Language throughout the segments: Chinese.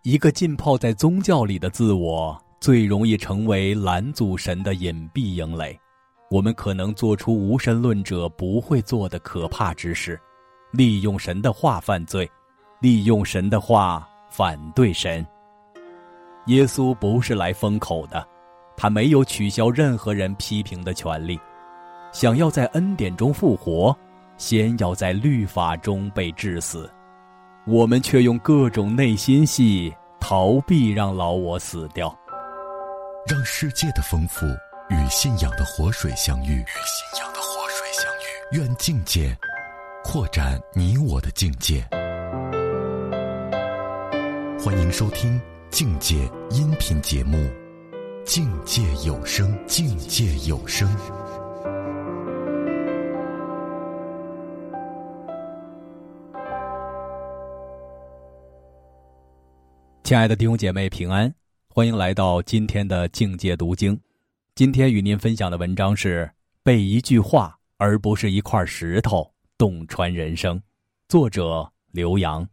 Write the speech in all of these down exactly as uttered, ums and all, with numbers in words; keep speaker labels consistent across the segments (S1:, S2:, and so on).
S1: 一个浸泡在宗教里的自我，最容易成为拦阻神的隐蔽营垒。我们可能做出无神论者不会做的可怕之事，利用神的话犯罪，利用神的话反对神。耶稣不是来封口的，他没有取消任何人批评的权利。想要在恩典中复活，先要在律法中被治死。我们却用各种内心戏逃避让老我死掉。
S2: 让世界的丰富与信仰的活水相遇，与信仰的活水相遇。愿境界扩展你我的境界。欢迎收听境界音频节目《境界有声》，境界有声。
S1: 亲爱的弟兄姐妹平安，欢迎来到今天的境界读经。今天与您分享的文章是被一句话而不是一块石头洞穿人生，作者刘洋。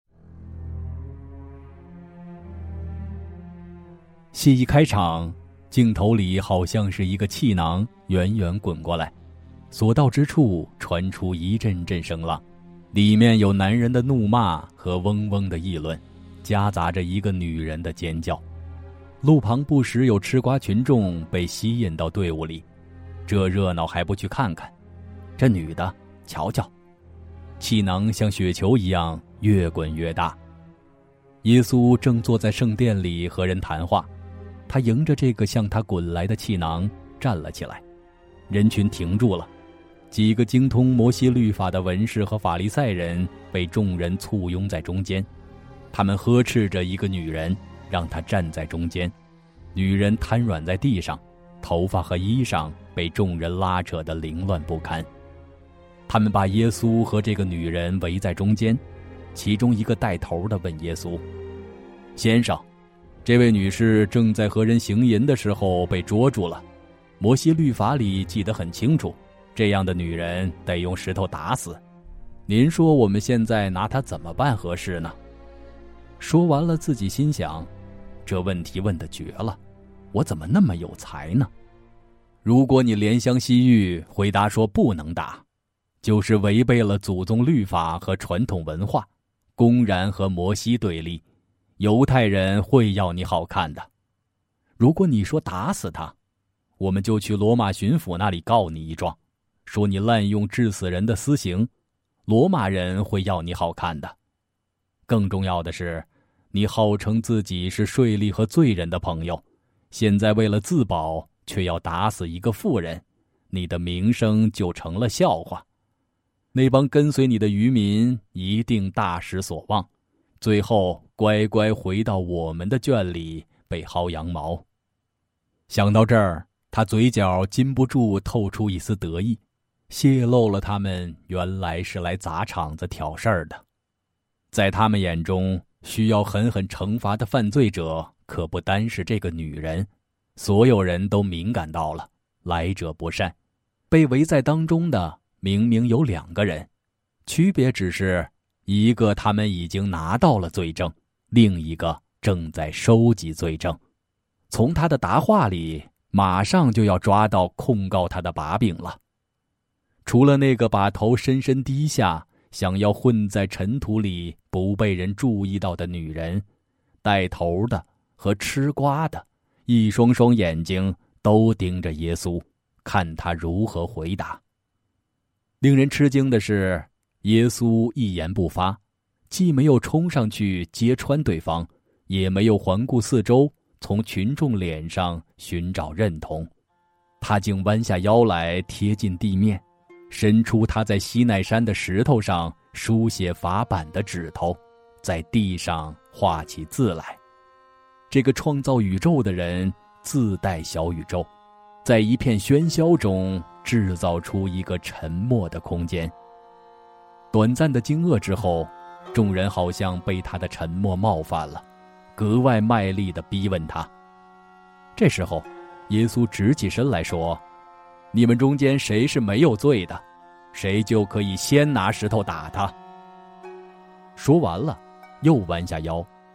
S1: 戏一开场，镜头里好像是一个气囊远远滚过来，所到之处传出一阵阵声浪，里面有男人的怒骂和嗡嗡的议论，夹杂着一个女人的尖叫。路旁不时有吃瓜群众被吸引到队伍里，这热闹还不去看看？这女的，瞧瞧！气囊像雪球一样越滚越大。耶稣正坐在圣殿里和人谈话，他迎着这个向他滚来的气囊站了起来。人群停住了，几个精通摩西律法的文士和法利赛人被众人簇拥在中间。他们呵斥着一个女人，让她站在中间。女人瘫软在地上，头发和衣裳被众人拉扯得凌乱不堪。他们把耶稣和这个女人围在中间，其中一个带头的问耶稣：先生，这位女士正在和人行淫的时候被捉住了，摩西律法里记得很清楚，这样的女人得用石头打死。您说我们现在拿她怎么办合适呢？说完了，自己心想，这问题问得绝了，我怎么那么有才呢？如果你怜香惜玉回答说不能打，就是违背了祖宗律法和传统文化，公然和摩西对立，犹太人会要你好看的。如果你说打死他，我们就去罗马巡抚那里告你一状，说你滥用治死人的私刑，罗马人会要你好看的。更重要的是，你号称自己是税吏和罪人的朋友，现在为了自保却要打死一个妇人，你的名声就成了笑话。那帮跟随你的渔民一定大失所望，最后乖乖回到我们的圈里被薅羊毛。想到这儿，他嘴角禁不住透出一丝得意，泄露了他们原来是来砸场子挑事儿的。在他们眼中，需要狠狠惩罚的犯罪者可不单是这个女人，所有人都敏感到了，来者不善。被围在当中的明明有两个人，区别只是一个他们已经拿到了罪证，另一个正在收集罪证。从他的答话里，马上就要抓到控告他的把柄了。除了那个把头深深低下，想要混在尘土里不被人注意到的女人，带头的和吃瓜的，一双双眼睛都盯着耶稣，看他如何回答。令人吃惊的是，耶稣一言不发，既没有冲上去揭穿对方，也没有环顾四周，从群众脸上寻找认同。他竟弯下腰来贴近地面，伸出他在西奈山的石头上书写法版的指头，在地上画起字来。这个创造宇宙的人自带小宇宙，在一片喧嚣中制造出一个沉默的空间。短暂的惊愕之后，众人好像被他的沉默冒犯了，格外卖力地逼问他。这时候，耶稣直起身来说：你们中间谁是没有罪的，谁就可以先拿石头打他。说完了，又弯下腰，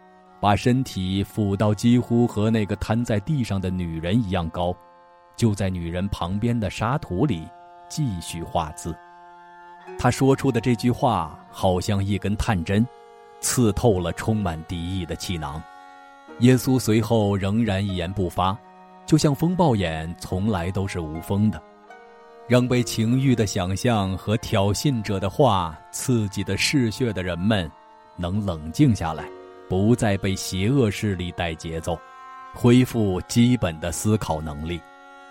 S1: 把身体俯到几乎和那个瘫在地上的女人一样高，就在女人旁边的沙土里继续画字。他说出的这句话好像一根探针，刺透了充满敌意的气囊。耶稣随后仍然一言不发，就像风暴眼从来都是无风的，让被情欲的想象和挑衅者的话刺激的嗜血的人们能冷静下来，不再被邪恶势力带节奏，恢复基本的思考能力。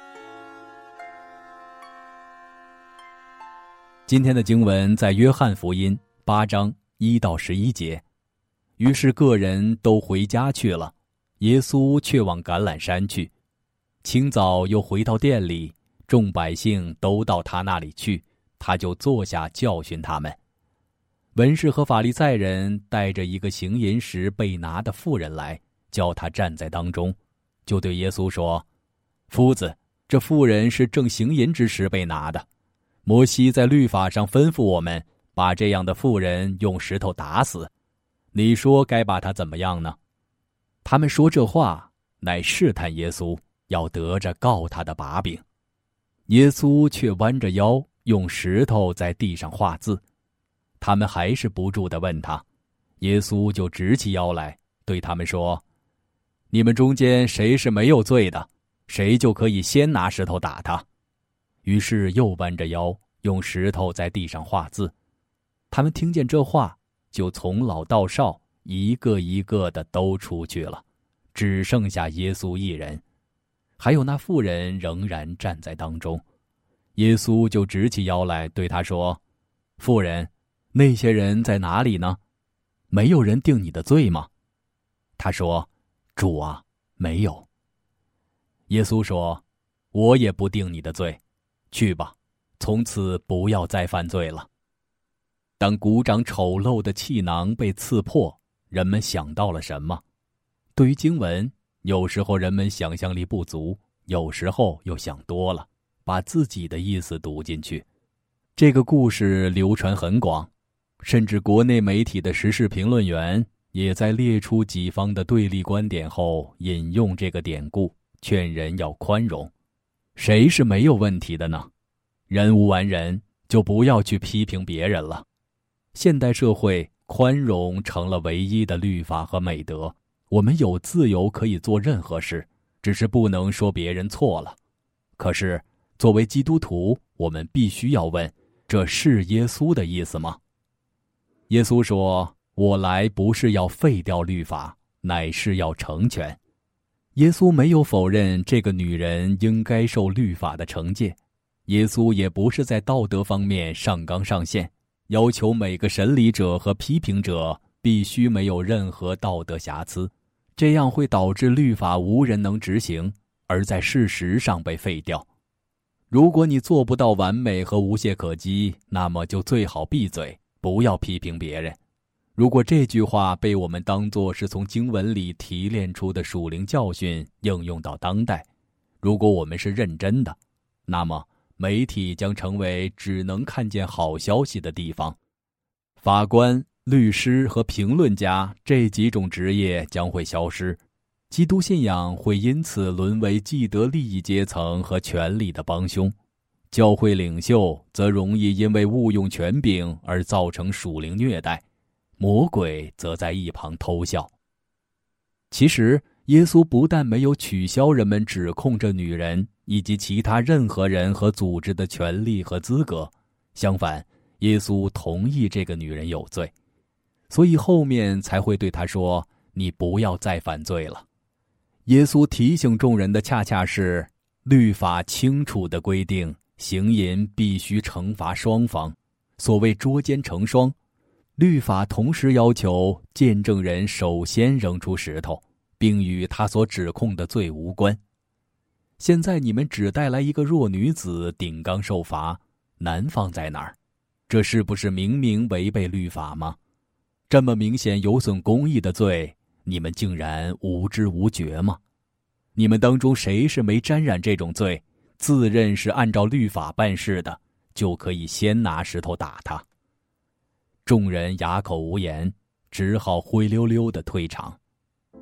S1: 今天的经文在约翰福音八章一到十一节。于是个人都回家去了，耶稣却往橄榄山去。清早又回到店里，众百姓都到他那里去，他就坐下教训他们。文士和法利赛人带着一个行淫时被拿的妇人来，叫他站在当中，就对耶稣说：夫子，这妇人是正行淫之时被拿的。摩西在律法上吩咐我们，把这样的妇人用石头打死。你说该把他怎么样呢？他们说这话，乃试探耶稣，要得着告他的把柄。耶稣却弯着腰，用石头在地上画字。他们还是不住地问他，耶稣就直起腰来，对他们说：你们中间谁是没有罪的，谁就可以先拿石头打他。于是又弯着腰，用石头在地上画字。他们听见这话，就从老到少一个一个的都出去了，只剩下耶稣一人，还有那妇人仍然站在当中。耶稣就直起腰来对他说：妇人，那些人在哪里呢？没有人定你的罪吗？他说：主啊，没有。耶稣说：我也不定你的罪，去吧，从此不要再犯罪了。当鼓掌丑陋的气囊被刺破，人们想到了什么？对于经文，有时候人们想象力不足，有时候又想多了，把自己的意思读进去。这个故事流传很广，甚至国内媒体的时事评论员也在列出己方的对立观点后，引用这个典故，劝人要宽容。谁是没有问题的呢？人无完人，就不要去批评别人了。现代社会，宽容成了唯一的律法和美德。我们有自由可以做任何事，只是不能说别人错了。可是，作为基督徒，我们必须要问，这是耶稣的意思吗？耶稣说：我来不是要废掉律法，乃是要成全。耶稣没有否认这个女人应该受律法的惩戒，耶稣也不是在道德方面上纲上线，要求每个审理者和批评者必须没有任何道德瑕疵，这样会导致律法无人能执行，而在事实上被废掉。如果你做不到完美和无懈可击，那么就最好闭嘴，不要批评别人。如果这句话被我们当作是从经文里提炼出的属灵教训应用到当代，如果我们是认真的，那么媒体将成为只能看见好消息的地方。法官、律师和评论家这几种职业将会消失，基督信仰会因此沦为既得利益阶层和权力的帮凶，教会领袖则容易因为误用权柄而造成属灵虐待，魔鬼则在一旁偷笑。其实，耶稣不但没有取消人们指控这女人以及其他任何人和组织的权利和资格，相反，耶稣同意这个女人有罪，所以后面才会对她说：你不要再犯罪了。耶稣提醒众人的恰恰是，律法清楚地规定，行淫必须惩罚双方，所谓捉奸成双。律法同时要求见证人首先扔出石头，并与他所指控的罪无关。现在你们只带来一个弱女子顶缸受罚，男方在哪儿？这是不是明明违背律法吗？这么明显有损公义的罪，你们竟然无知无觉吗？你们当中谁是没沾染这种罪，自认是按照律法办事的，就可以先拿石头打他。众人哑口无言，只好灰溜溜地退场。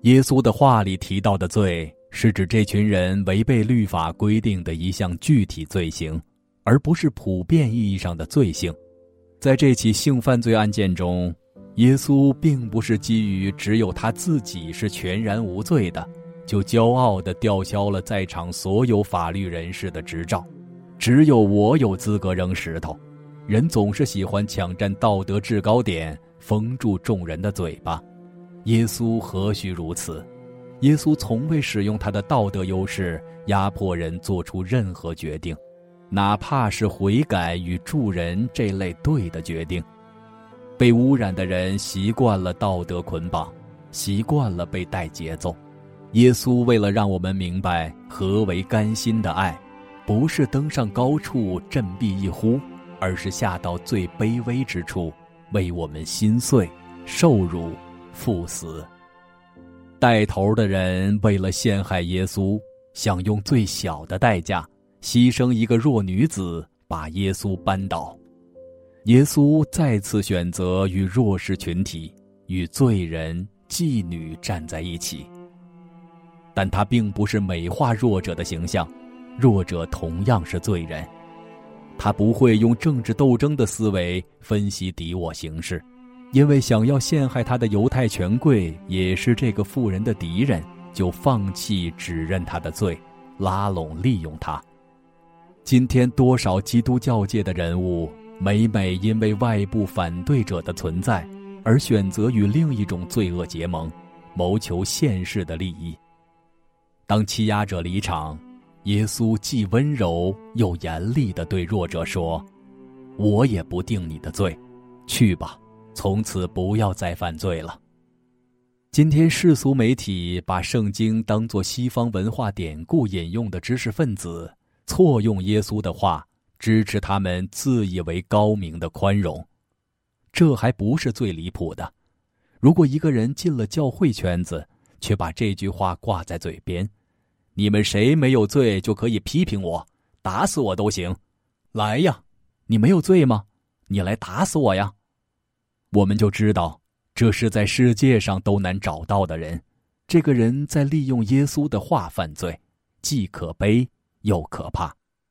S1: 耶稣的话里提到的罪，是指这群人违背律法规定的一项具体罪行，而不是普遍意义上的罪行。在这起性犯罪案件中，耶稣并不是基于只有他自己是全然无罪的，就骄傲地吊销了在场所有法律人士的执照。只有我有资格扔石头。人总是喜欢抢占道德制高点，封住众人的嘴巴。耶稣何须如此？耶稣从未使用他的道德优势压迫人做出任何决定，哪怕是悔改与助人这类对的决定。被污染的人习惯了道德捆绑，习惯了被带节奏。耶稣为了让我们明白何为甘心的爱，不是登上高处振臂一呼，而是下到最卑微之处，为我们心碎、受辱、赴死。带头的人为了陷害耶稣，想用最小的代价牺牲一个弱女子，把耶稣扳倒。耶稣再次选择与弱势群体、与罪人、妓女站在一起。但他并不是美化弱者的形象，弱者同样是罪人。他不会用政治斗争的思维分析敌我形势，因为想要陷害他的犹太权贵也是这个妇人的敌人，就放弃指认他的罪，拉拢利用他。今天多少基督教界的人物每每因为外部反对者的存在而选择与另一种罪恶结盟，谋求现世的利益。当欺压者离场，耶稣既温柔又严厉地对弱者说：我也不定你的罪，去吧，从此不要再犯罪了。今天世俗媒体把圣经当作西方文化典故引用的知识分子，错用耶稣的话，支持他们自以为高明的宽容。这还不是最离谱的。如果一个人进了教会圈子，却把这句话挂在嘴边：你们谁没有罪就可以批评我，打死我都行。来呀，你没有罪吗？你来打死我呀。我们就知道，这是在世界上都难找到的人。这个人在利用耶稣的话犯罪，既可悲又可怕。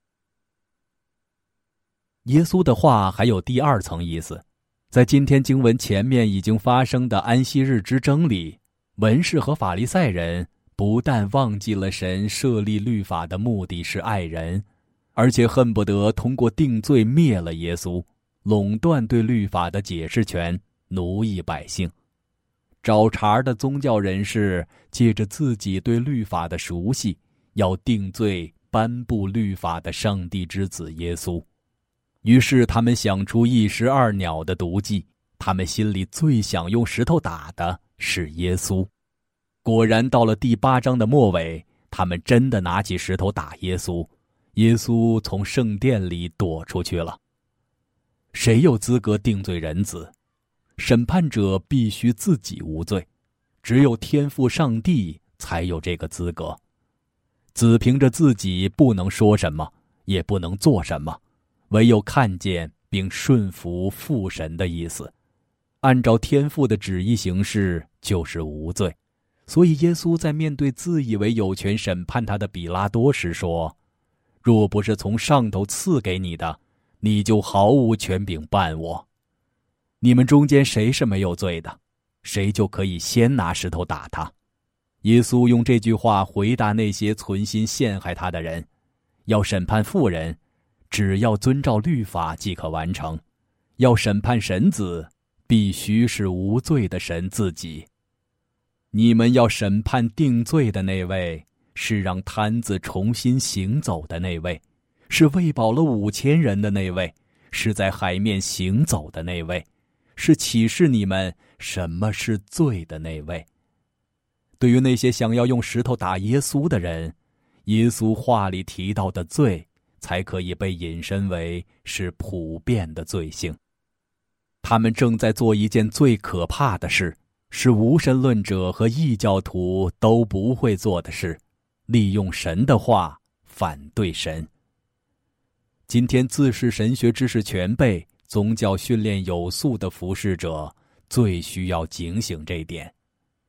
S1: 耶稣的话还有第二层意思。在今天经文前面已经发生的安息日之争里，文士和法利赛人不但忘记了神设立律法的目的是爱人，而且恨不得通过定罪灭了耶稣，垄断对律法的解释权，奴役百姓。找茬的宗教人士借着自己对律法的熟悉，要定罪颁布律法的上帝之子耶稣。于是他们想出一石二鸟的毒计，他们心里最想用石头打的是耶稣。果然到了第八章的末尾，他们真的拿起石头打耶稣，耶稣从圣殿里躲出去了。谁有资格定罪人子？审判者必须自己无罪，只有天父上帝才有这个资格。子凭着自己不能说什么，也不能做什么，唯有看见并顺服父神的意思，按照天父的旨意行事，就是无罪。所以耶稣在面对自以为有权审判他的比拉多时说：若不是从上头赐给你的，你就毫无权柄办我。你们中间谁是没有罪的，谁就可以先拿石头打他。耶稣用这句话回答那些存心陷害他的人：要审判妇人，只要遵照律法即可完成；要审判神子，必须是无罪的神自己。你们要审判定罪的那位，是让摊子重新行走的那位，是喂饱了五千人的那位，是在海面行走的那位，是启示你们什么是罪的那位。对于那些想要用石头打耶稣的人，耶稣话里提到的罪才可以被引申为是普遍的罪行。他们正在做一件最可怕的事，是无神论者和异教徒都不会做的事，利用神的话反对神。今天自视神学知识全备、宗教训练有素的服侍者，最需要警醒这一点。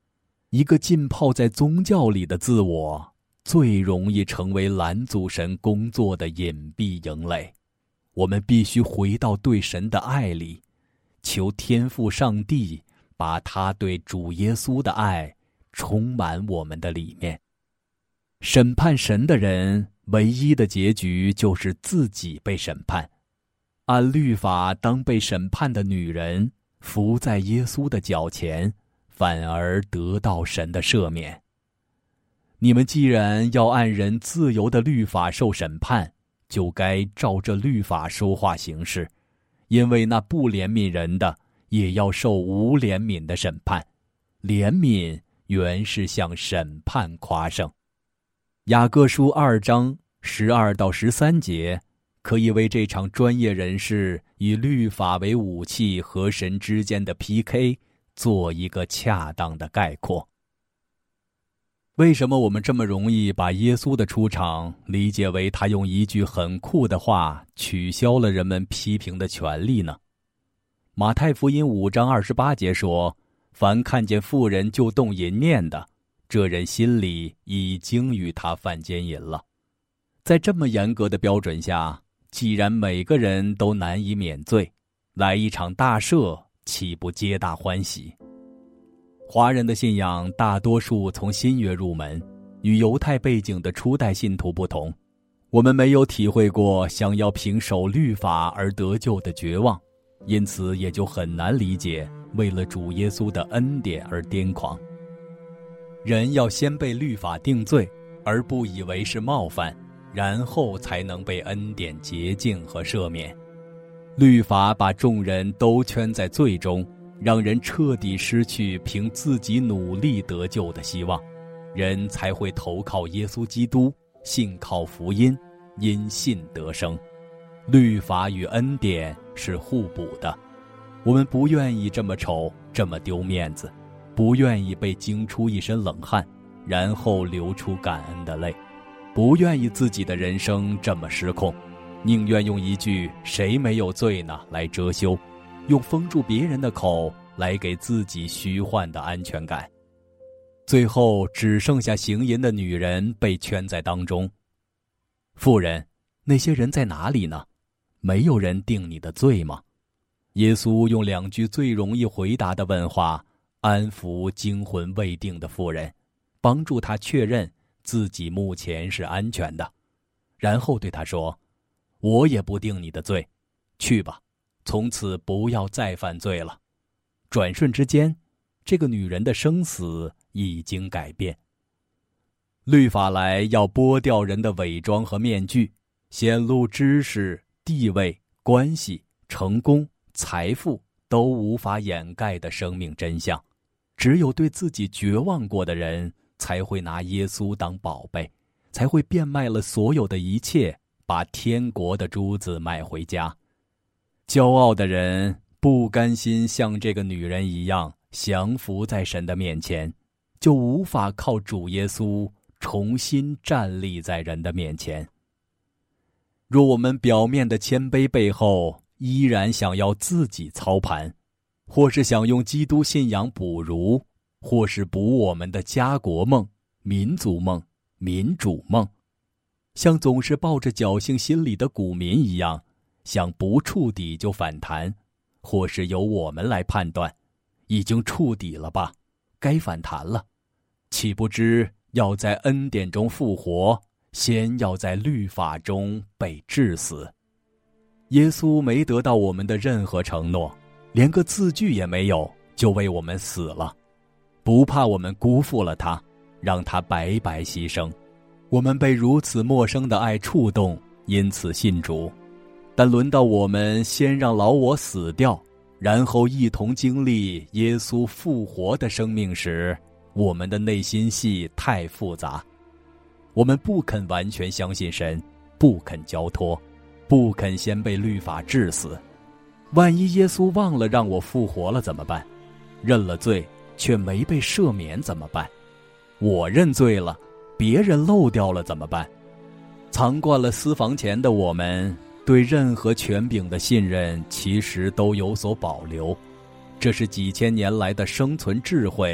S1: 一个浸泡在宗教里的自我，最容易成为拦阻神工作的隐蔽营垒。我们必须回到对神的爱里，求天父上帝把他对主耶稣的爱充满我们的里面。审判神的人唯一的结局就是自己被审判。按律法当被审判的女人伏在耶稣的脚前，反而得到神的赦免。你们既然要按人自由的律法受审判，就该照着律法说话行事，因为那不怜悯人的也要受无怜悯的审判。怜悯原是向审判夸胜。雅各书二章十二到十三节可以为这场专业人士以律法为武器和神之间的 P K 做一个恰当的概括。为什么我们这么容易把耶稣的出场理解为他用一句很酷的话取消了人们批评的权利呢？马太福音五章二十八节说，凡看见妇人就动淫念的，这人心里已经与他犯奸淫了。在这么严格的标准下，既然每个人都难以免罪，来一场大赦岂不皆大欢喜？华人的信仰大多数从新约入门，与犹太背景的初代信徒不同，我们没有体会过想要凭守律法而得救的绝望，因此也就很难理解为了主耶稣的恩典而癫狂。人要先被律法定罪，而不以为是冒犯，然后才能被恩典洁净和赦免。律法把众人都圈在罪中，让人彻底失去凭自己努力得救的希望，人才会投靠耶稣基督，信靠福音，因信得生。律法与恩典是互补的，我们不愿意这么丑，这么丢面子，不愿意被惊出一身冷汗，然后流出感恩的泪，不愿意自己的人生这么失控，宁愿用一句谁没有罪呢来遮羞，用封住别人的口来给自己虚幻的安全感。最后只剩下行淫的女人被圈在当中。妇人，那些人在哪里呢？没有人定你的罪吗？耶稣用两句最容易回答的问话安抚惊魂未定的妇人，帮助她确认自己目前是安全的，然后对她说，我也不定你的罪，去吧，从此不要再犯罪了。转瞬之间，这个女人的生死已经改变。律法来要剥掉人的伪装和面具，显露知识、地位、关系、成功、财富都无法掩盖的生命真相。只有对自己绝望过的人，才会拿耶稣当宝贝，才会变卖了所有的一切，把天国的珠子买回家。骄傲的人不甘心像这个女人一样降服在神的面前，就无法靠主耶稣重新站立在人的面前。若我们表面的谦卑背后依然想要自己操盘，或是想用基督信仰补儒，或是补我们的家国梦、民族梦、民主梦，像总是抱着侥幸心理的股民一样，想不触底就反弹，或是由我们来判断，已经触底了吧，该反弹了，岂不知要在恩典中复活，先要在律法中被治死。耶稣没得到我们的任何承诺，连个字句也没有，就为我们死了，不怕我们辜负了他，让他白白牺牲。我们被如此陌生的爱触动，因此信主。但轮到我们先让老我死掉，然后一同经历耶稣复活的生命时，我们的内心戏太复杂。我们不肯完全相信神，不肯交托，不肯先被律法治死。万一耶稣忘了让我复活了怎么办？认了罪却没被赦免怎么办？我认罪了，别人漏掉了怎么办？藏惯了私房钱的我们，对任何权柄的信任其实都有所保留，这是几千年来的生存智慧，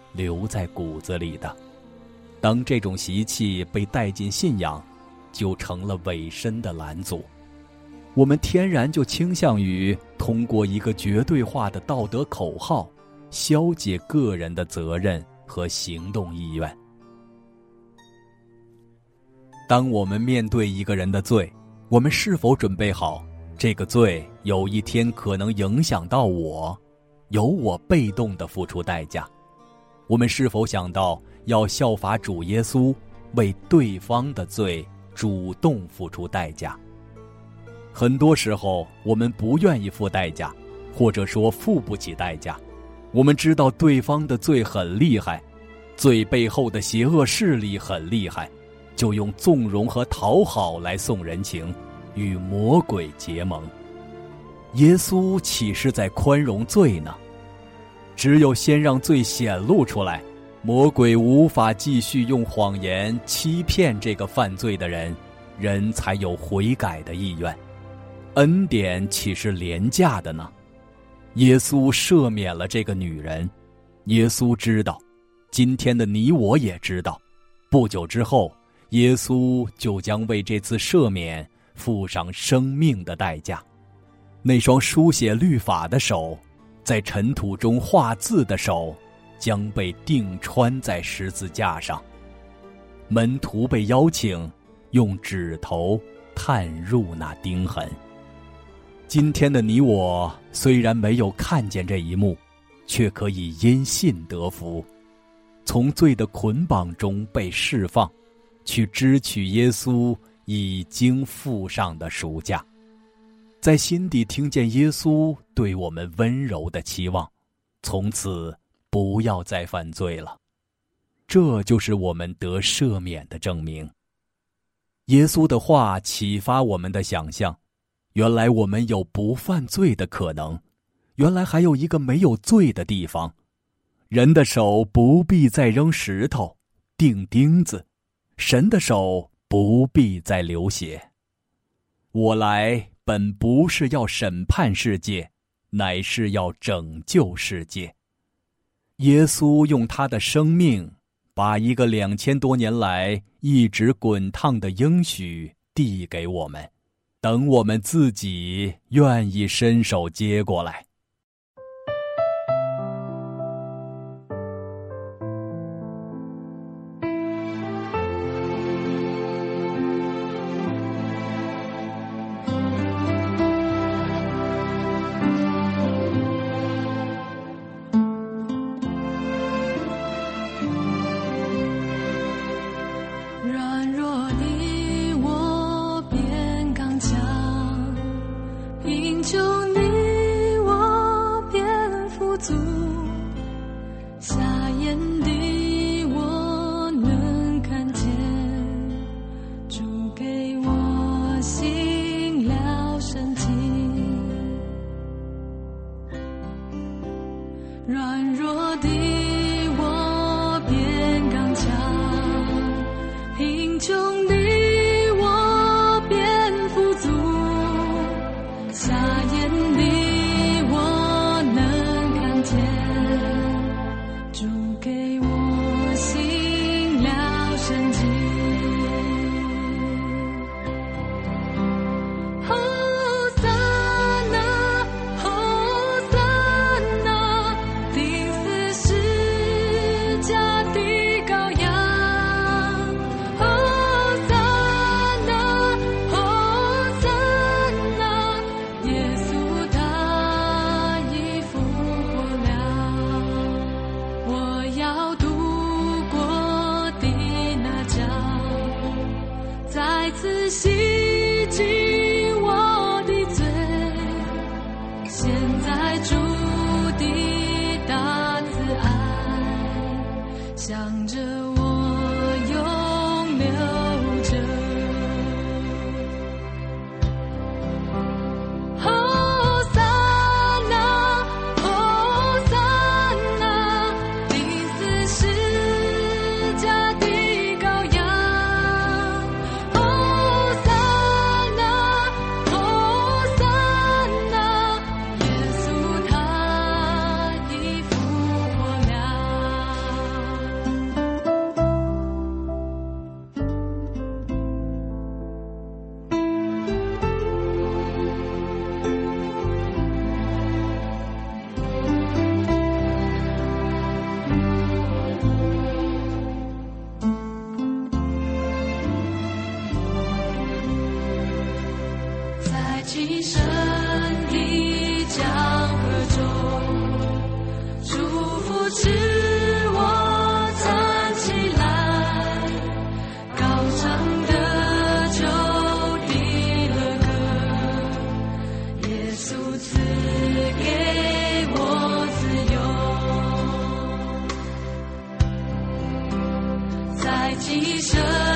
S1: 留在骨子里的。当这种习气被带进信仰，就成了伪身的拦阻。我们天然就倾向于通过一个绝对化的道德口号，消解个人的责任和行动意愿。当我们面对一个人的罪，我们是否准备好这个罪有一天可能影响到我，由我被动地付出代价？我们是否想到要效法主耶稣，为对方的罪主动付出代价？很多时候我们不愿意付代价，或者说付不起代价。我们知道对方的罪很厉害，罪背后的邪恶势力很厉害，就用纵容和讨好来送人情，与魔鬼结盟。耶稣岂是在宽容罪呢？只有先让罪显露出来，魔鬼无法继续用谎言欺骗这个犯罪的人，人才有悔改的意愿。恩典岂是廉价的呢？耶稣赦免了这个女人，耶稣知道，今天的你我也知道，不久之后，耶稣就将为这次赦免付上生命的代价。那双书写律法的手，在尘土中画字的手，将被钉穿在十字架上。门徒被邀请用指头探入那钉痕。今天的你我虽然没有看见这一幕，却可以因信得福，从罪的捆绑中被释放，去支取耶稣已经付上的赎价，在心底听见耶稣对我们温柔的期望，从此不要再犯罪了。这就是我们得赦免的证明。耶稣的话启发我们的想象，原来我们有不犯罪的可能，原来还有一个没有罪的地方。人的手不必再扔石头、钉钉子，神的手不必再流血。我来本不是要审判世界，乃是要拯救世界。耶稣用他的生命，把一个两千多年来一直滚烫的应许递给我们，等我们自己愿意伸手接过来。
S3: 软弱的我变刚强，贫穷的我变富足，瞎眼的我能看见，主给我新了生机。软弱的我变刚强，贫穷的我变富足，瞎眼的我能看见，主给我新了生机。哦撒那，哦撒那，钉死十架的羔羊。再次洗净我的罪，现在主的大慈爱向着我永留着。哦撒那，哦撒那，钉死十架的羔羊。 在其身。